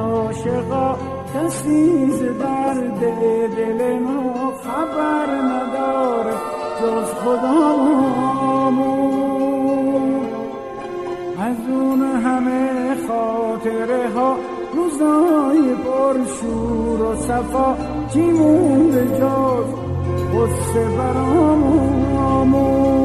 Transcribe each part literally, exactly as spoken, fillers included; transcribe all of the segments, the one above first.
عاشقا کسی ز درد دل ما خبر نداره جز خدامون. از اون همه خاطره ها روزای پر شور و صفا چی مونده جز غصه برامون.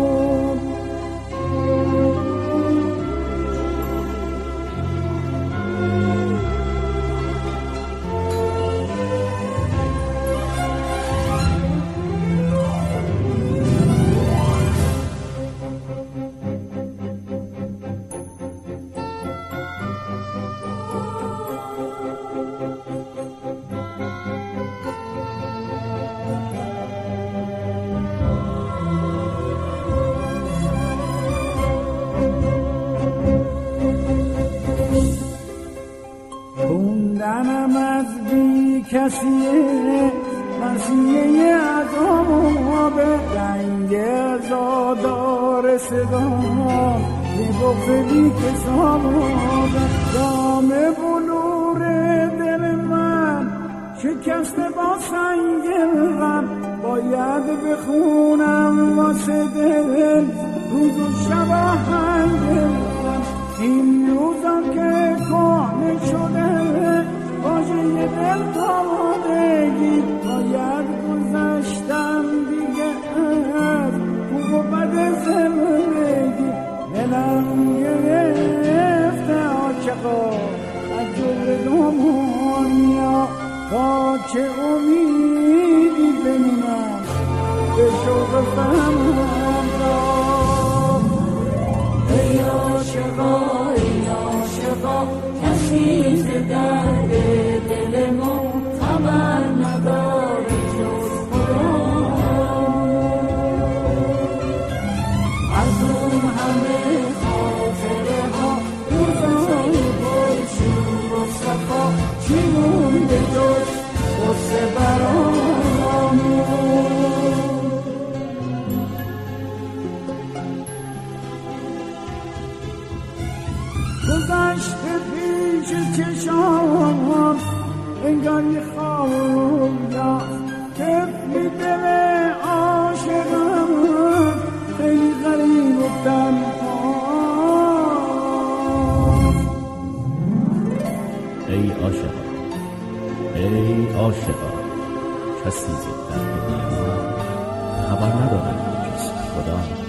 خوندنم از بی کسیه مسیحه عذابه رنگ ازادار صدام یه بغض بی کسابه دام بلور دل من شکسته با سنگ غم باید بخونم واسه دل روز و شب آهنگ این روزا که کهنه شده واژه دل تامادگی باید گذشتم دیگه از خوب و بد زندگی. دلم گرفته عاشقا از جور دنیا تا چه امیدی بمونم به شوق فهمم را. ای عاشقا ای عاشقا کسی ز درد دل ما خبر نداره جز خدا. از اون همه خاطره ها روزای پر شور و صفا چی مونده جز غصه برامون. گذشته پیش چشام انگار یه خواب طفلی دل عاشقم خیلی غریب و تنها. ای عاشقا ای عاشقا کسی ز درد دل ما خبر نداره جز خدا.